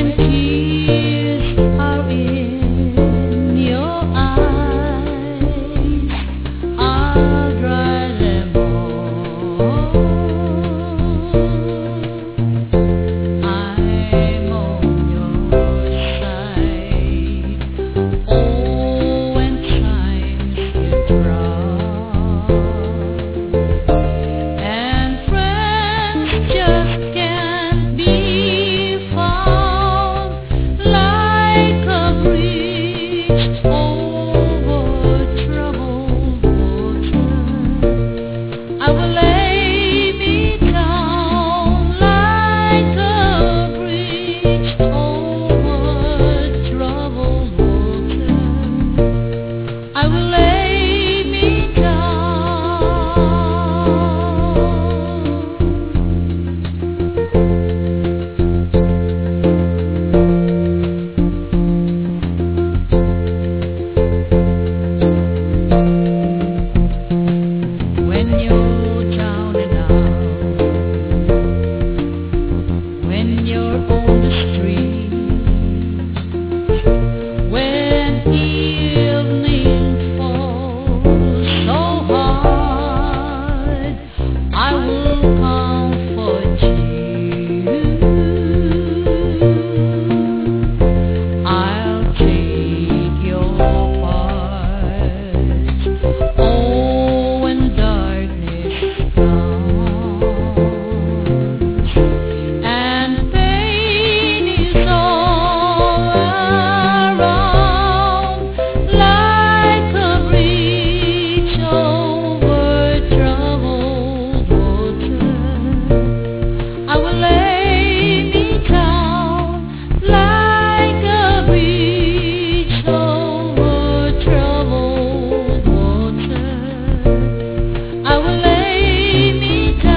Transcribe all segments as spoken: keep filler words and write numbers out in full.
When tears are in your eyes, I'll dry them all. I'm on your side. Oh, when times get rough and friends just can't be found, like a bridge over troubled water, I will lay me down. Like a bridge over troubled water, I will lay me when you're down and out, when you're on the street, when evening falls so hard, I will comfort you. I'll take your part. Oh, when darkness comes and pain is all around, like a bridge over troubled water, I will lay me down. Like a bridge over troubled water, I will lay me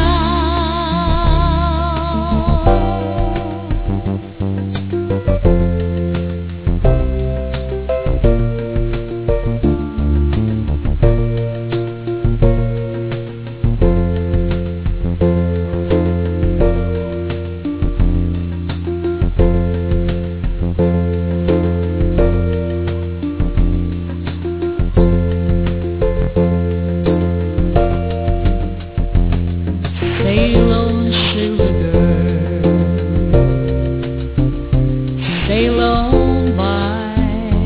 Sail on, silver girl, sail on by.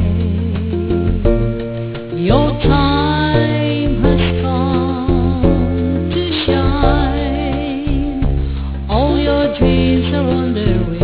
Your time has come to shine. All your dreams are on their way.